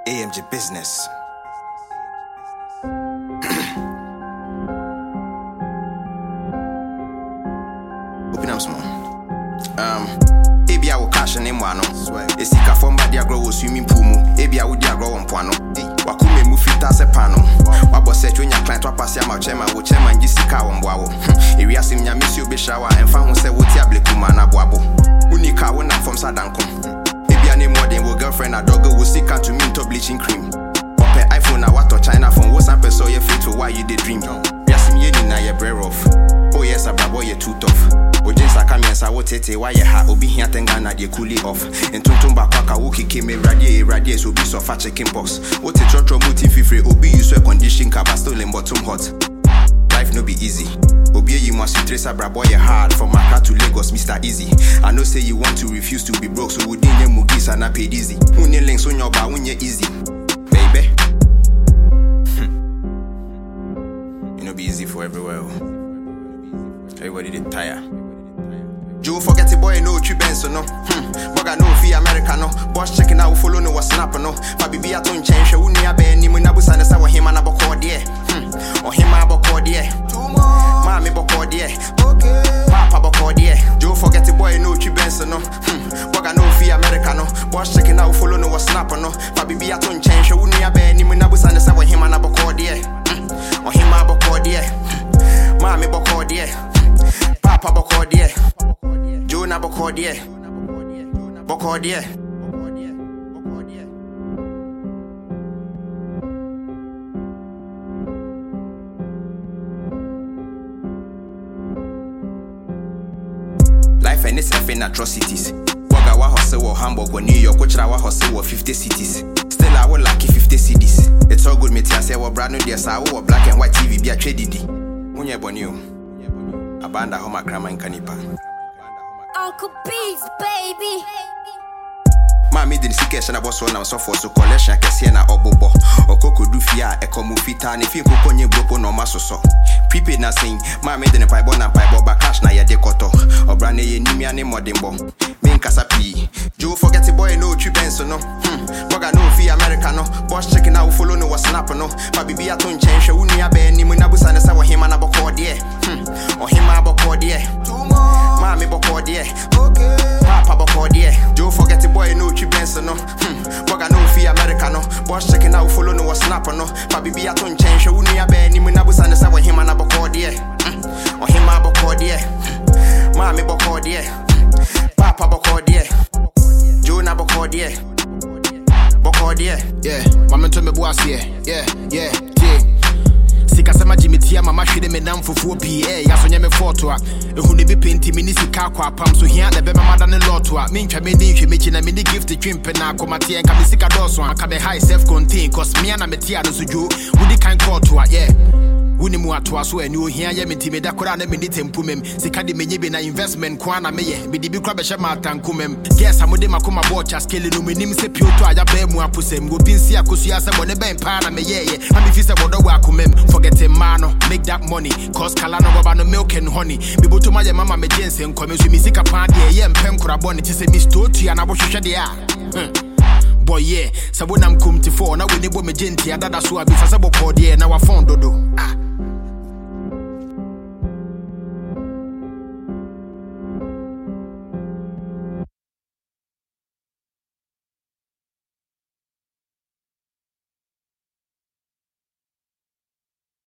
AMG business. Open up small. Ebi I will cash in mwano. Esika from badi agro wo swimming pool mu. Ebi I would agro on poano. Wakume mu fita se pano. Wabo set when your client wapasi ama chairman wo chairman jisika wambwawo. Area sim nya miss you be shower and fan se wo ti able kuma na boabo. Unika wona from Sadankom. Ebi ane more than wo girlfriend a dog wo sika to me to bleaching cream. Open iPhone na what China phone wo sample so you fit why you dey dream. Yasim ye ni na ye bread off. Oh yes, a brabo ye too tough. Ojin saka miensa wo tete why ye ha obi hia tenga na de cool off. Entuntumba kwaka wo kike me radie so bi so fa chicken box. Wo te trotro muti fifre obi use a condition ka still in bottom hot. Life no be easy. Obi you must trace a brabo ye hard from Accra to Lagos Mr. Easy. I know say you want to refuse to be broke so within ye mugis and na paid easy. Unye links on your ba unye easy. Baby. You know be easy for everywhere. Everybody they tire. Joe forget it boy no tree benzo no. Boga no fee America no. Boss checking out follow no was snap no. Fabi be a ton change. Uni abe ni mu nabusa na sa wa him na boko die. O him aboko die. Mami boko die. Okay. Papa boko die. Joe forget it boy no tree benzo no. Boga no fee America no. Boss checking out follow no was snap no. Fabi be a ton change. Uni abe ni mu nabusa na sa wa him na boko die. O him aboko die. Mami boko die. Papa boko die. Jonah boko die. Boko die. Life and its effing atrocities. Waga wa hustle wa Hamburg or New York, which wa hustle wa 50 cities. Still I will lucky 50 cities. It's all good, me tia say wa brand new dear sa wa black and white TV be a trade di. Munye bonio. Abanda homa krama in Kanipa. Uncle Beats, baby. Mami didn't see cash and I was on so for so collection I can see na obobo. Okoko do fia, eko mufita, and if you cook on your broken no maso so. Prepaid na sing, mami didn't pipe on and pipe but cash na ya dekoto. Or brand ye nimia ne modimbo. Main kasapi. Joe forget the boy no tree benzo no. Boga no fee America no. Boss checking out follow no was snap no. Fabi be a ton change, uni abe ni mu nabusa na sa wa him na boko die. Or him aboko die. Mami boko die. Okay. Papa boko die. Joe forget the boy no tree benzo no. Boga no fee America no. Boss checking out follow no was snap no. Fabi be a ton change, uni abe ni mu nabusa na sa wa him na boko die. Or him aboko die. Mami boko die. Papa boko die. Jonah boko die. Boko die. Yeah, mama to me boss here. Yeah. Sika sama jimitia mama hwede me nam fufuo bi ya so nya me foto a ehu ne bi penti me ni sika kwa pam so hia na be mama ne loto a me ntwa me ni hwe mechi na me ni gift twimpe na akomate enka me sika doso aka be high self contain cause me na metia no so jo wudi kan koto a yeah wuni mu ato aso ani ohia ye mentime da kora na me ni tempu mem sika de menye be na investment kwa na meye me di bi kra be hye matanko mem guess amode makoma bocha scale no menim se pioto aya ba mu aposem go binsi akosu ase bone ben pa na meye ye am fi se bodo wa akomem forgetting man make that money cause kala no baba no milk and honey be boto ma ye mama me jense nkome so mi sika pa de ye mpem kora bone ti se mi stotu ana bo hwehwe de a boy yeah sabona mkumti for na we ne bo me genti adada so abi fa se bokode na wa fon dodo